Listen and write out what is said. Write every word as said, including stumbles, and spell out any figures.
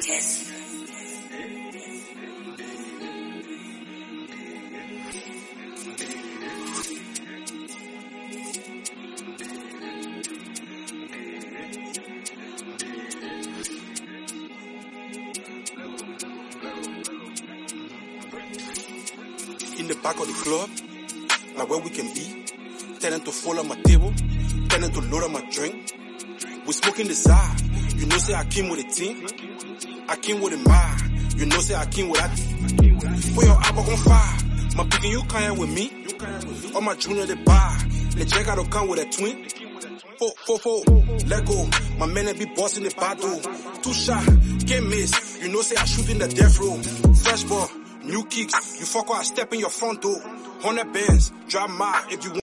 Kiss. In the back of the club, like where we can be, telling to fall on my table, telling to load up my drink. We smoking the side, you know say I came with a team, I came with a mind, you know say I came with a put your apple on fire, my picking you can't with me, all my junior they buy, they check out to come with a twin. Four, four, four, let go, my men be bossing the battle, two shot, can't miss, you know say I shoot in the death row, fresh ball. New kicks, you fuck or I step in your front door. Hundred bands, drive my if you want.